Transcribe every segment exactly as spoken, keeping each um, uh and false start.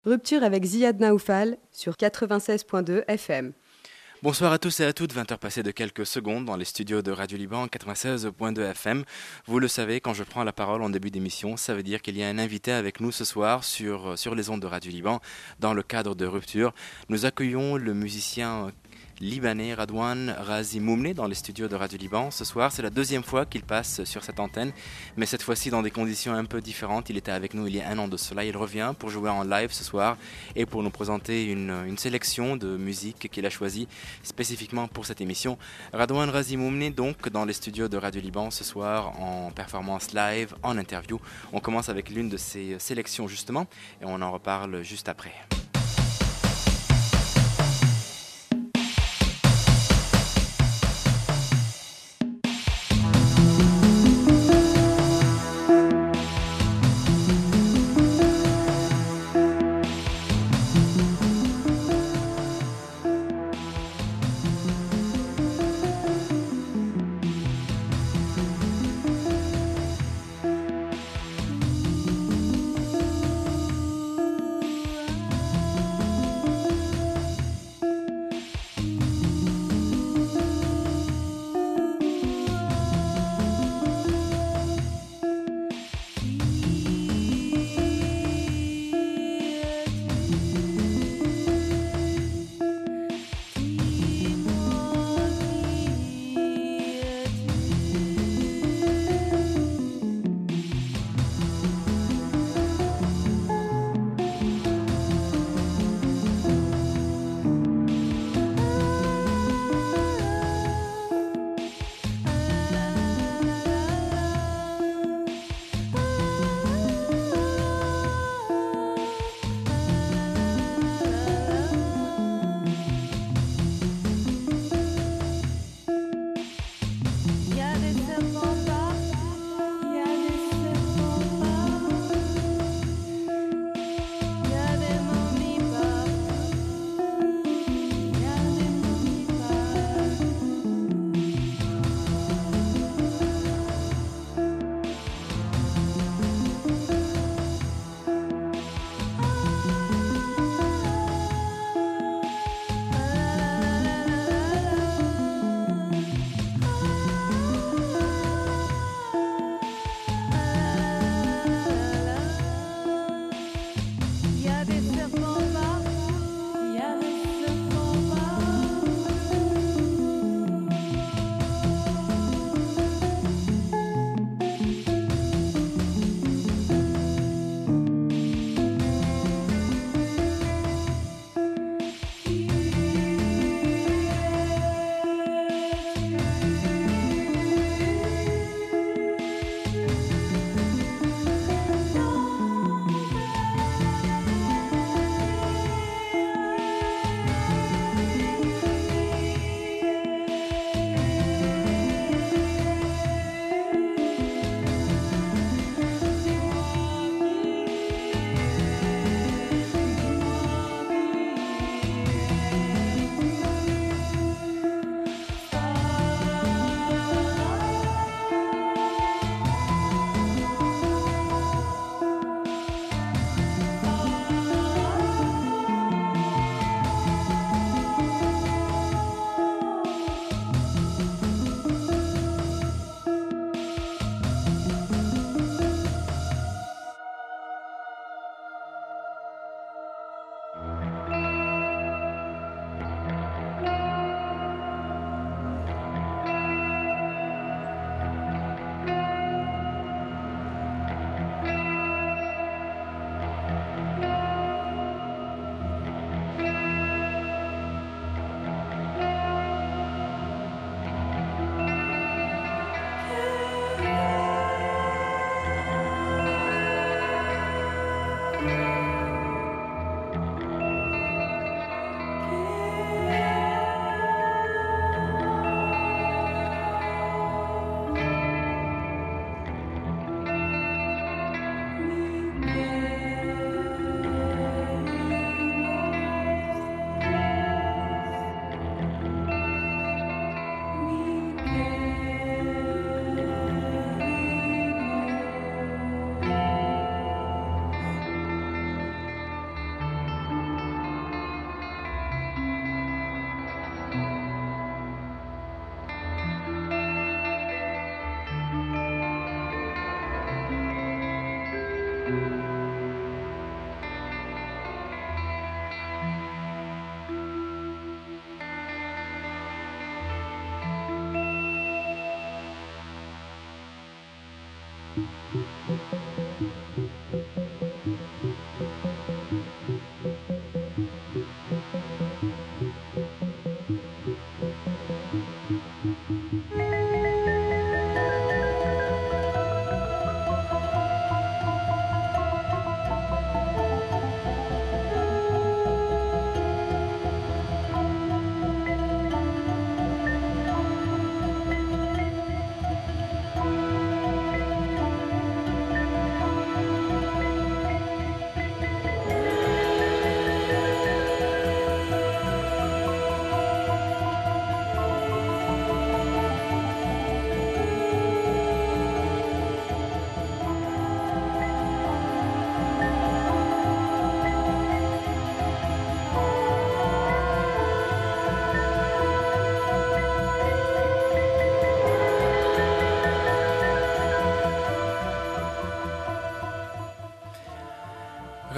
Rupture avec Ziad Naoufal sur quatre-vingt-seize point deux F M. Bonsoir à tous et à toutes, vingt heures passées de quelques secondes dans les studios de Radio Liban quatre-vingt-seize point deux F M. Vous le savez, quand je prends la parole en début d'émission, ça veut dire qu'il y a un invité avec nous ce soir sur, sur les ondes de Radio Liban dans le cadre de Rupture. Nous accueillons le musicien libanais Radouane Razi Moumne dans les studios de Radio Liban. Ce soir, c'est la deuxième fois qu'il passe sur cette antenne, mais cette fois-ci dans des conditions un peu différentes. Il était avec nous il y a un an de cela. Il revient pour jouer en live ce soir et pour nous présenter une, une sélection de musique qu'il a choisie spécifiquement pour cette émission. Radouane Razi Moumne donc dans les studios de Radio Liban ce soir en performance live, en interview. On commence avec l'une de ses sélections justement et on en reparle juste après.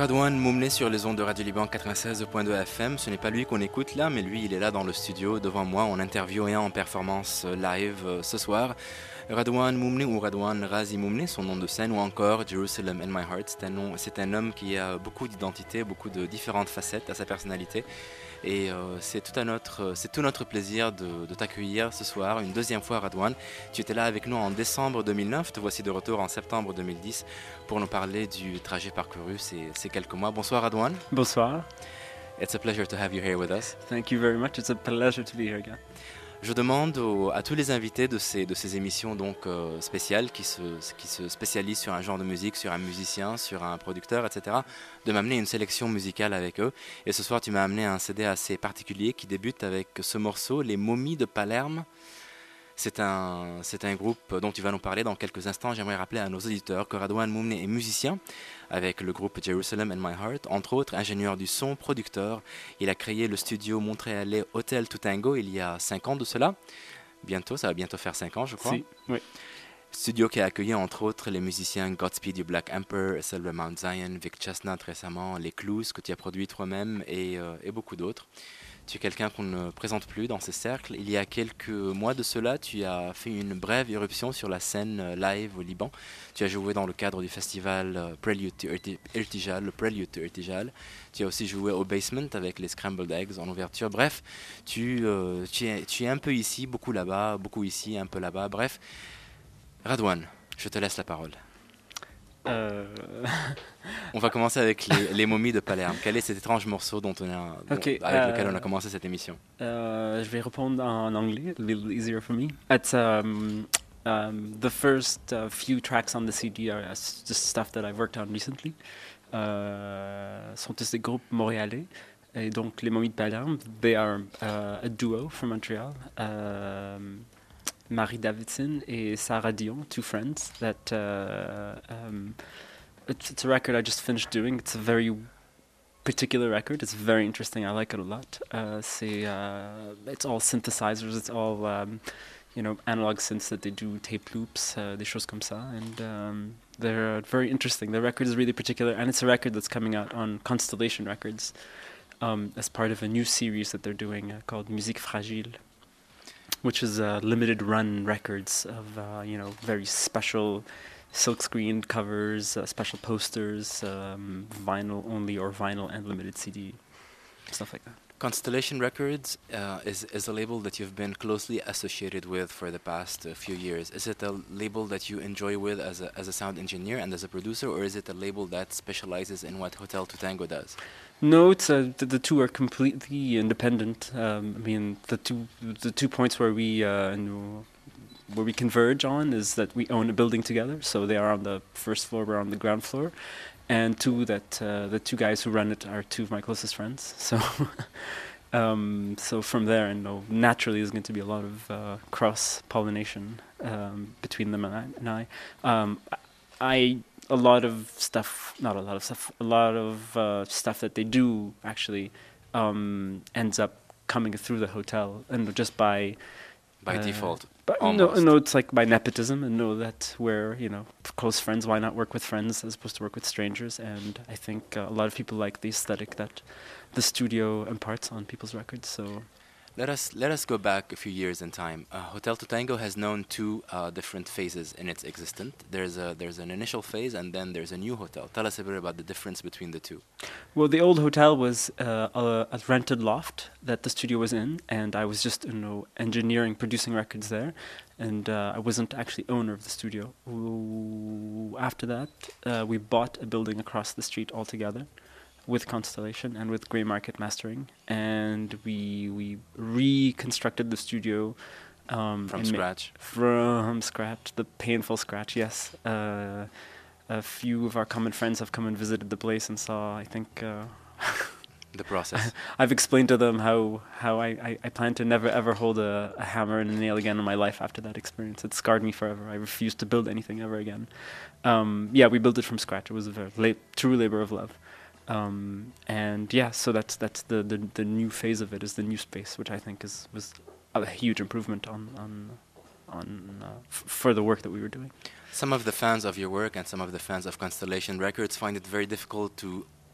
Radouane Moumné sur les ondes de Radio Liban quatre-vingt-seize point deux F M. Ce n'est pas lui qu'on écoute là, mais lui, il est là dans le studio devant moi en interview et en performance live euh, ce soir. Radouane Moumné ou Radouane Razi Moumné, son nom de scène, ou encore Jerusalem in My Heart. C'est un, nom, c'est un homme qui a beaucoup d'identités, beaucoup de différentes facettes à sa personnalité. Et euh, c'est, tout un autre, c'est tout notre plaisir de, de t'accueillir ce soir, une deuxième fois Radouane. Tu étais là avec nous en décembre deux mille neuf, te voici de retour en septembre deux mille dix pour nous parler du trajet parcouru ces, ces quelques mois. Bonsoir Radouane. Bonsoir. It's a pleasure to have you here with us. Thank you very much. It's a pleasure to be here again. Je demande aux, à tous les invités de ces, de ces émissions donc, euh, spéciales qui se, qui se spécialisent sur un genre de musique, sur un musicien, sur un producteur, et cetera, de m'amener une sélection musicale avec eux. Et ce soir, tu m'as amené un C D assez particulier qui débute avec ce morceau, Les Momies de Palerme. C'est un, c'est un groupe dont tu vas nous parler dans quelques instants. J'aimerais rappeler à nos auditeurs que Radouane Moumné est musicien avec le groupe Jerusalem in My Heart, entre autres ingénieur du son, producteur. Il a créé le studio montréalais Hotel to Tango il y a cinq ans de cela. Bientôt, ça va bientôt faire cinq ans je crois. Si, oui. Studio qui a accueilli entre autres les musiciens Godspeed du Black Emperor, Silver Mount Zion, Vic Chestnut récemment, les Clues que tu as produit toi-même et, euh, et beaucoup d'autres. Tu es quelqu'un qu'on ne présente plus dans ces cercles. Il y a quelques mois de cela, tu as fait une brève irruption sur la scène live au Liban. Tu as joué dans le cadre du festival Prelude to Irtijal, le Prelude to Irtijal. Tu as aussi joué au Basement avec les Scrambled Eggs en ouverture. Bref, tu, euh, tu, es, tu es un peu ici, beaucoup là-bas, beaucoup ici, un peu là-bas. Bref, Radouane, je te laisse la parole. Euh... On va commencer avec les, les Momies de Palerme. Quel est cet étrange morceau dont on a, dont, okay, avec uh, lequel on a commencé cette émission? uh, Je vais répondre en anglais, a little easier for me. It's um, um, the first uh, few tracks on the C D are just stuff that I've worked on recently. Uh, sont tous des groupes montréalais. Et donc les Momies de Palerme, they are uh, a duo from Montreal. Um, Marie Davidson et Sarah Dion, two friends. That uh, um, it's, it's a record I just finished doing. It's a very particular record. It's very interesting. I like it a lot. Uh, c'est, uh, it's all synthesizers. It's all um, you know analog synths that they do, tape loops, uh, des choses comme ça, and um, they're uh, very interesting. The record is really particular, and it's a record that's coming out on Constellation Records um, as part of a new series that they're doing uh, called Musique Fragile, which is uh, limited run records of uh, you know very special silkscreen covers, uh, special posters, um, vinyl only or vinyl and limited C D, stuff like that. Constellation Records uh, is, is a label that you've been closely associated with for the past uh, few years. Is it a label that you enjoy with as a, as a sound engineer and as a producer, or is it a label that specializes in what Hotel to Tango does? No, it's uh, the, the two are completely independent. Um, I mean, the two the two points where we uh, where we converge on is that we own a building together. So they are on the first floor, we're on the ground floor, and two that uh, the two guys who run it are two of my closest friends. So, um, so from there, I know naturally there's going to be a lot of uh, cross pollination um, between them and I. And I, um, I a lot of stuff, not a lot of stuff, a lot of uh, stuff that they do actually um, ends up coming through the hotel, and just by by uh, default. But no, no, it's like by nepotism, and know that we're you know close friends. Why not work with friends as opposed to work with strangers? And I think uh, a lot of people like the aesthetic that the studio imparts on people's records. So. Let us let us go back a few years in time. Uh, Hotel to Tango has known two uh, different phases in its existence. There's a there's an initial phase, and then there's a new hotel. Tell us a bit about the difference between the two. Well, the old hotel was uh, a, a rented loft that the studio was in, and I was just you know engineering, producing records there, and uh, I wasn't actually owner of the studio. Ooh, after that, uh, we bought a building across the street altogether, with Constellation and with Grey Market Mastering, and we we reconstructed the studio um, from scratch. Ma- from scratch, the painful scratch. Yes, uh, a few of our common friends have come and visited the place and saw. I think uh, the process. I've explained to them how how I, I, I plan to never ever hold a, a hammer and a nail again in my life after that experience. It scarred me forever. I refused to build anything ever again. Um, yeah, we built it from scratch. It was a very la- true labor of love. Um, and yeah, so that's that's the, the the new phase of it, is the new space, which I think is was a huge improvement on on on uh, f- for the work that we were doing. Some of the fans of your work and some of the fans of Constellation Records find it very difficult to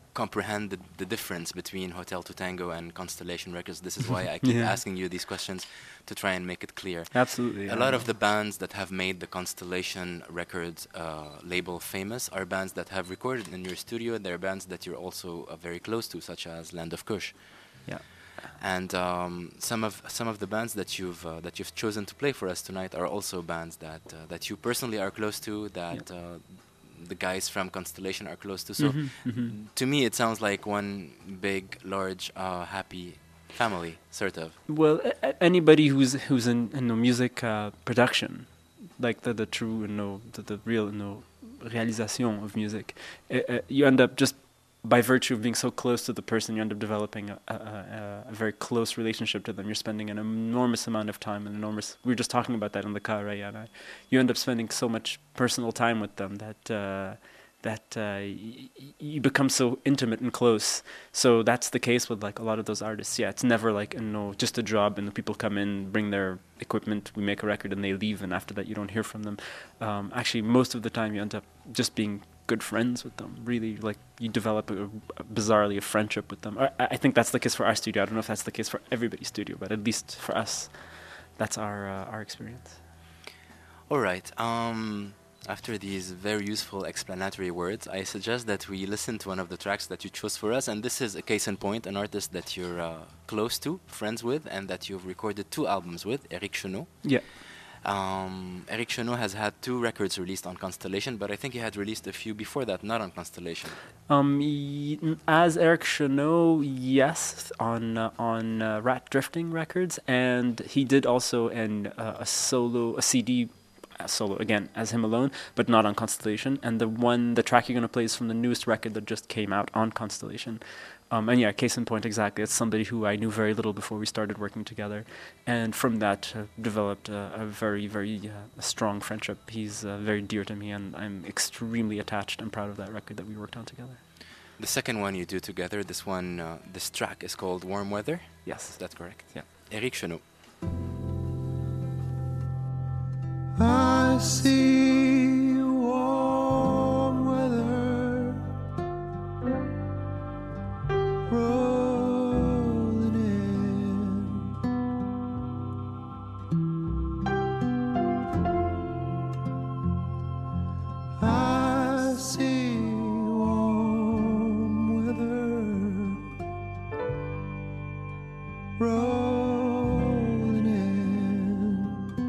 comprehend the, the difference between Hotel to Tango and Constellation Records. This is why I keep Yeah. asking you these questions to try and make it clear. Absolutely. A yeah. lot of the bands that have made the Constellation Records uh, label famous are bands that have recorded in your studio. They're bands that you're also uh, very close to, such as Land of Kush. Yeah. And um, some of some of the bands that you've uh, that you've chosen to play for us tonight are also bands that uh, that you personally are close to, that Yeah. uh, the guys from Constellation are close to. So Mhm, mhm. to me, it sounds like one big, large, uh, happy family, sort of. Well, a- a- anybody who's who's in, in the music uh, production, like the the true, you know, the, the real, you know, réalisation of music, uh, uh, you end up just by virtue of being so close to the person, you end up developing a, a, a, a very close relationship to them. You're spending an enormous amount of time, an enormous. We were just talking about that in the car, right? And I, you end up spending so much personal time with them that. Uh, that uh, y- y- you become so intimate and close. So that's the case with like a lot of those artists. Yeah, it's never like, you know, just a job and the people come in, bring their equipment, we make a record and they leave, and after that you don't hear from them. Um, actually, most of the time you end up just being good friends with them. Really, like you develop a, a bizarrely a friendship with them. I, I think that's the case for our studio. I don't know if that's the case for everybody's studio, but at least for us, that's our uh, our experience. All right. Um, after these very useful explanatory words, I suggest that we listen to one of the tracks that you chose for us. And this is a case in point, an artist that you're uh, close to, friends with, and that you've recorded two albums with, Eric Chenot. Yeah. Um, Eric Chenot has had two records released on Constellation, but I think he had released a few before that, not on Constellation. Um, y- n- as Eric Chenot, yes, on uh, on uh, Rat Drifting Records, and he did also an uh, a solo, a C D uh, solo again as him alone, but not on Constellation. And the one, the track you're gonna play is from the newest record that just came out on Constellation. Um, and yeah, case in point, exactly. It's somebody who I knew very little before we started working together, and from that uh, developed a, a very, very uh, strong friendship. He's uh, very dear to me, and I'm extremely attached and proud of that record that we worked on together. The second one you do together, this one, uh, this track is called Warm Weather. Yes. Is that correct? Yeah. Eric Chenot. I see warm weather rolling in. I see warm weather rolling in.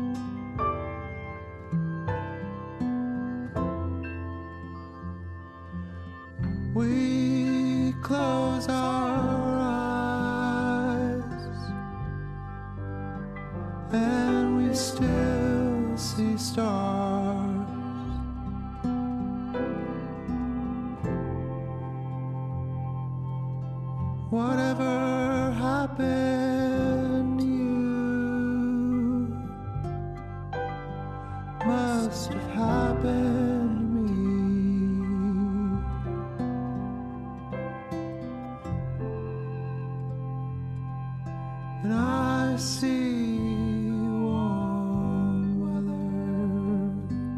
We close our eyes and we still see stars. Whatever happened, you must have happened to me. And I see warm weather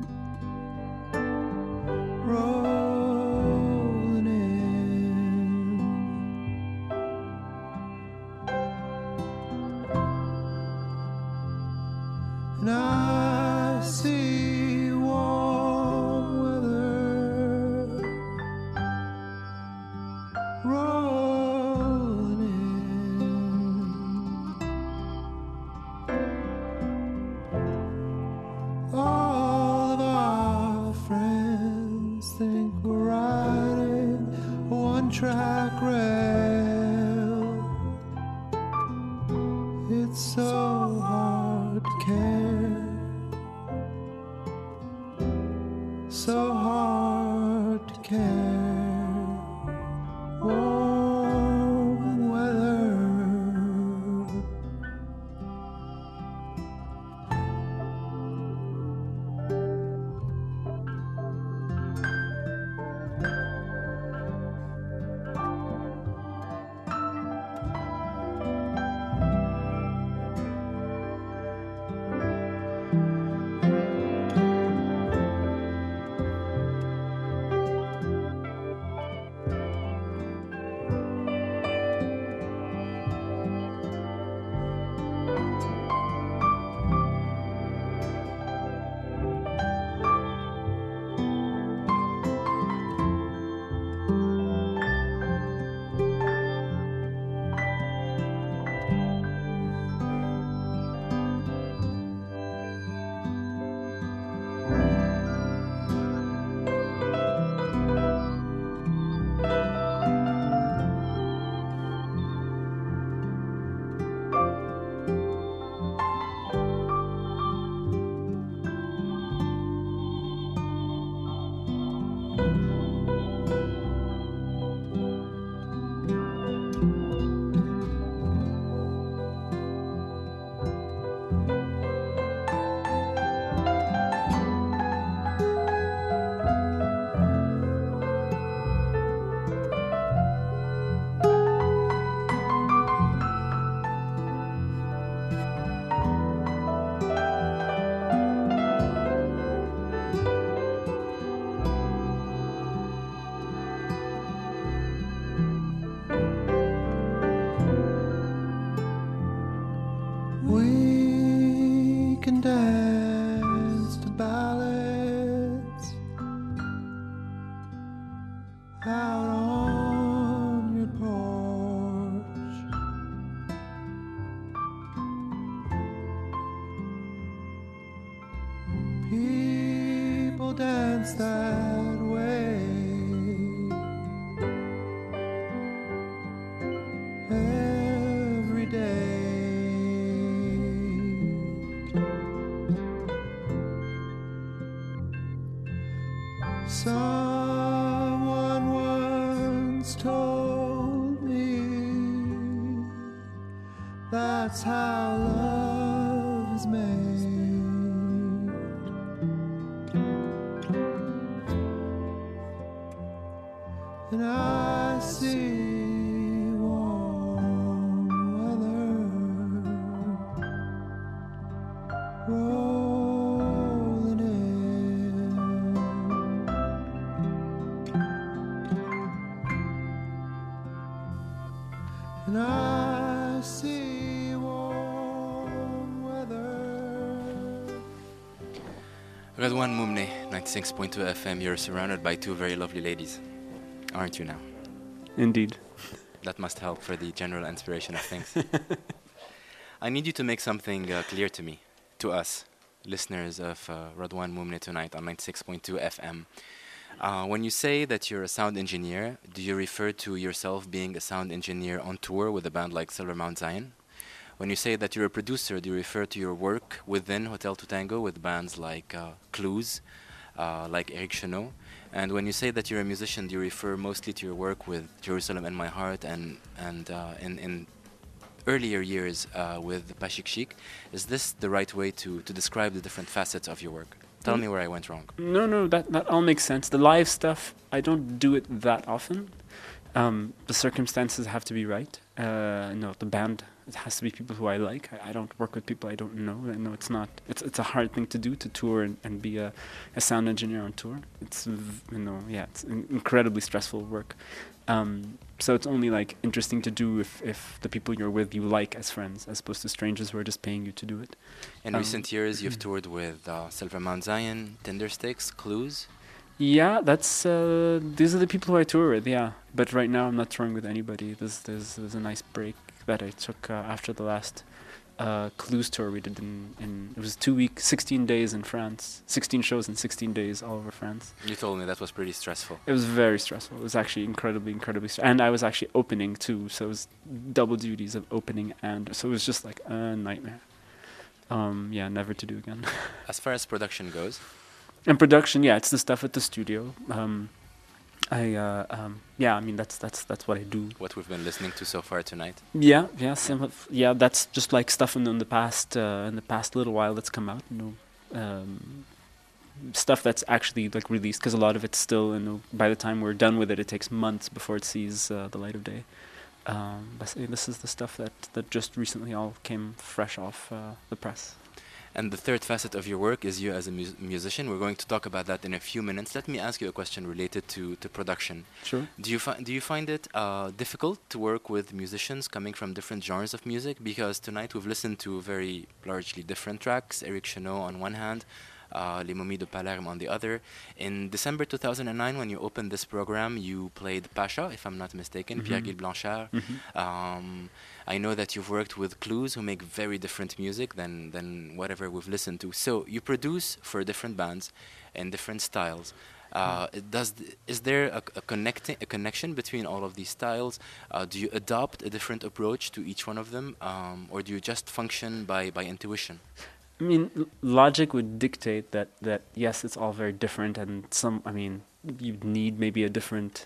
rolling in. And I see warm weather rolling in. All of our friends think we're riding a one-track rail. It's so hard to care, so hard to care. Warm weather. it's that way every day. Someone once told me that's how love is made. And I see warm weather rolling in, and I see warm weather. Radwan Moumne, ninety-six point two F M. You're surrounded by two very lovely ladies, aren't you now? Indeed. That must help for the general inspiration of things. I need you to make something uh, clear to me, to us, listeners of uh, Radwan Moumne tonight on ninety-six point two F M. Uh, when you say that you're a sound engineer, do you refer to yourself being a sound engineer on tour with a band like Silver Mount Zion? When you say that you're a producer, do you refer to your work within Hotel Tutango with bands like uh, Clues, uh, like Eric Chenot? And when you say that you're a musician, do you refer mostly to your work with Jerusalem in My Heart and and uh, in, in earlier years uh, with Pashik Chic? Is this the right way to, to describe the different facets of your work? Tell me where I went wrong. No, no, that, that all makes sense. The live stuff, I don't do it that often. Um, the circumstances have to be right. Uh, no, the band, it has to be people who I like. I, I don't work with people I don't know. I know it's not. It's it's a hard thing to do, to tour and, and be a, a sound engineer on tour. It's you know yeah, it's in incredibly stressful work. Um, so it's only like interesting to do if, if the people you're with you like as friends, as opposed to strangers who are just paying you to do it. In um, recent years, you've toured with uh, Silver Mount Zion, Tindersticks, Clues. Yeah, that's uh, these are the people who I tour with. Yeah, but right now I'm not touring with anybody. There's there's, there's a nice break that I took uh, after the last uh, Clues tour we did in, in it was two weeks, sixteen days in France, sixteen shows in sixteen days all over France. You told me that was pretty stressful. It was very stressful. It was actually incredibly, incredibly stressful. And I was actually opening too, so it was double duties of opening, and so it was just like a nightmare. Um, yeah, never to do again. As far as production goes, and production, yeah, it's the stuff at the studio. Um, I uh, um, yeah, I mean that's that's that's what I do. what we've been listening to so far tonight. Yeah, yeah, some of, yeah. That's just like stuff in, in the past, uh, in the past little while that's come out. You know, um, stuff that's actually like released, because a lot of it's still. You know, by the time we're done with it, it takes months before it sees uh, the light of day. Um, but this is the stuff that that just recently all came fresh off uh, the press. And the third facet of your work is you as a mus- musician. We're going to talk about that in a few minutes. Let me ask you a question related to, to production. Sure. Do you fi- do you find it uh, difficult to work with musicians coming from different genres of music? Because tonight we've listened to very largely different tracks. Eric Chenot on one hand, uh, Les Momies de Palerme on the other. In December two thousand nine, when you opened this program, you played Pasha, if I'm not mistaken, Mhm. Pierre-Gilles Blanchard. Mm-hmm. Um, I know that you've worked with Clues, who make very different music than, than whatever we've listened to. So you produce for different bands and different styles. Uh, it does th- is there a, a connecting a connection between all of these styles? Uh, do you adopt a different approach to each one of them, um, or do you just function by, by intuition? I mean, l- logic would dictate that, that yes, it's all very different, and some. I mean, you need maybe a different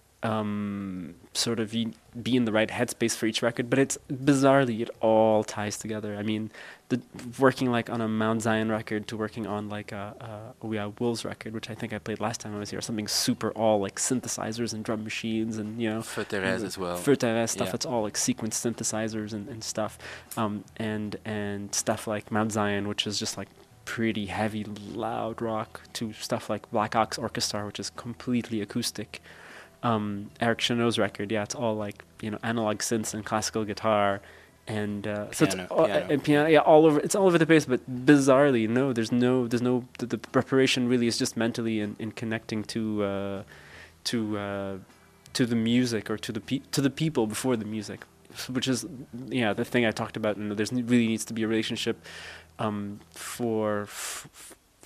um, sort of y- be in the right headspace for each record. But it's bizarrely, it all ties together. I mean, the working like on a Mount Zion record to working on like a, a We Are Wolves record, which I think I played last time I was here, something super all like synthesizers and drum machines and you know. Feu Thérèse as well. Feu Thérèse stuff. Yeah. It's all like sequenced synthesizers and, and stuff, um, and and stuff like Mount Zion, which is just like pretty heavy, loud rock, to stuff like Black Ox Orchestra, which is completely acoustic. Um, Eric Chenot's record, yeah, it's all like you know analog synths and classical guitar, and uh, so Piano, it's all, piano. and piano, yeah, all over. It's all over the place, but bizarrely, no, there's no, there's no. The, the preparation really is just mentally in, in connecting to, uh, to, uh, to the music or to the pe- to the people before the music, which is yeah the thing I talked about. You know, there's really needs to be a relationship um, for f-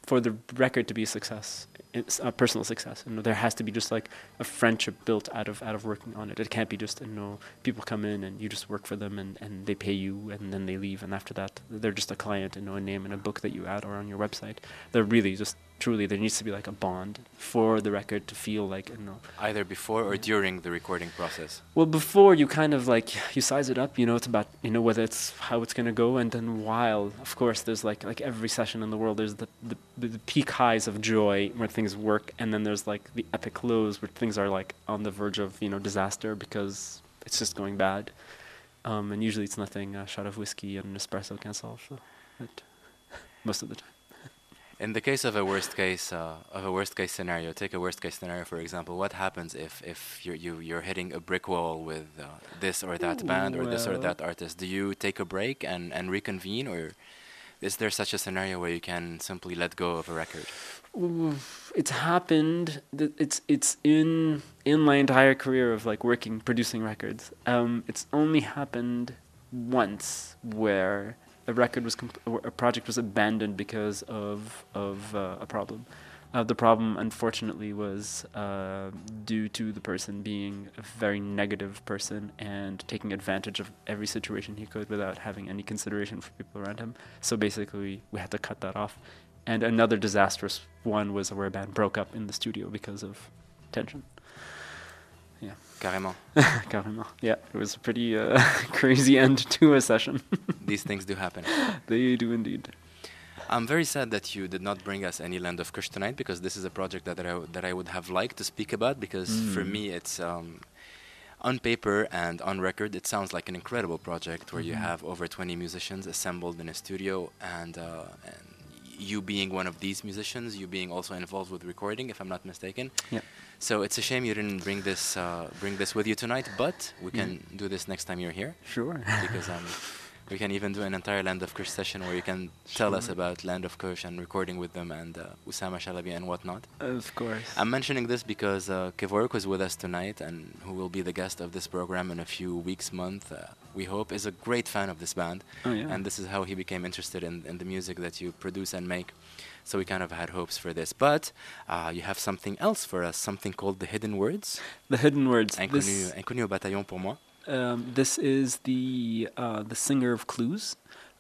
for the record to be a success, it's a personal success. You know, there has to be just like a friendship built out of out of working on it. It can't be just, you know, people come in and you just work for them and, and they pay you and then they leave, and after that they're just a client, you know, a name in a book that you add or on your website. They're really just truly, there needs to be like a bond for the record to feel like, you know, Either before or during the recording process. well, before you kind of like you size it up, you know, it's about, you know, whether it's how it's gonna go, and then while, of course, there's like like every session in the world, there's the the, the peak highs of joy where things work, and then there's like the epic lows where things are like on the verge of, you know, disaster because it's just going bad, um, and usually it's nothing a shot of whiskey and an espresso can solve. So, but most of the time. In the case of a worst case uh, of a worst case scenario, take a worst case scenario for example. What happens if if you're you, you're hitting a brick wall with uh, this or that band or this or Well- that artist? Do you take a break and and reconvene, or is there such a scenario where you can simply let go of a record? Oof, it's happened. th- It's it's in in my entire career of like working producing records. Um, it's only happened once where a record was comp- or a project was abandoned because of of uh, a problem. Uh, the problem, unfortunately, was uh, due to the person being a very negative person and taking advantage of every situation he could without having any consideration for people around him. So basically, we had to cut that off. And another disastrous one was where a band broke up in the studio because of tension. Carrément. Carrément. Yeah, it was a pretty uh, crazy end to a session. These things do happen. They do indeed. I'm very sad that you did not bring us any Land of Kush tonight, because this is a project that, that, I, that I would have liked to speak about, because for Mm. me it's um, on paper and on record it sounds like an incredible project where you Mhm. have over twenty musicians assembled in a studio, and, uh, and you being one of these musicians, you being also involved with recording, if I'm not mistaken. Yeah. So it's a shame you didn't bring this uh, bring this with you tonight, but we can do this next time you're here, Sure. because um, we can even do an entire Land of Kush session where you can tell us Sure. about Land of Kush and recording with them and uh, Oussama Chalabi and whatnot. Of course. I'm mentioning this because uh, Kevork was with us tonight, and who will be the guest of this program in a few weeks, month, uh, we hope, is a great fan of this band. Oh yeah. And this is how he became interested in, in the music that you produce and make. So we kind of had hopes for this. But uh, you have something else for us, something called The Hidden Words. The Hidden Words. Inconnu, This, inconnu au bataillon pour moi. um, this is the uh, the singer of Clues.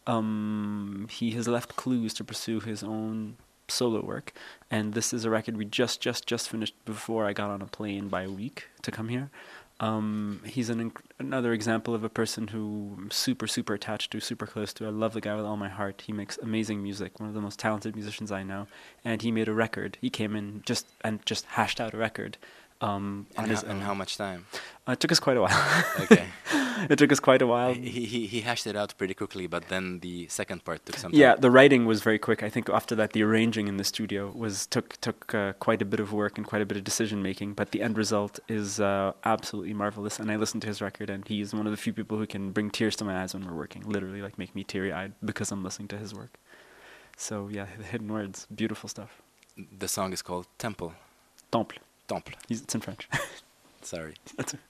Um, he has left Clues to pursue his own solo work, and this is a record we just just just finished before I got on a plane by a week to come here. Um, he's an inc- another example of a person who I'm super super attached to, super close to. I love the guy with all my heart. He makes amazing music, one of the most talented musicians I know, and he made a record. He came in just and just hashed out a record. Um, on And, his how, and own. how much time? Uh, it took us quite a while. Okay. It took us quite a while. he, he, he hashed it out pretty quickly, but then the second part took some Yeah, time. the writing was very quick. I think after that, the arranging in the studio was took took uh, quite a bit of work and quite a bit of decision making. But the end result is uh, absolutely marvelous. And I listened to his record, and he's one of the few people who can bring tears to my eyes when we're working. Literally, like make me teary eyed because I'm listening to his work. So yeah, the Hidden Words, beautiful stuff. The song is called Temple. Temple. Temple. He's, it's in French. Sorry. That's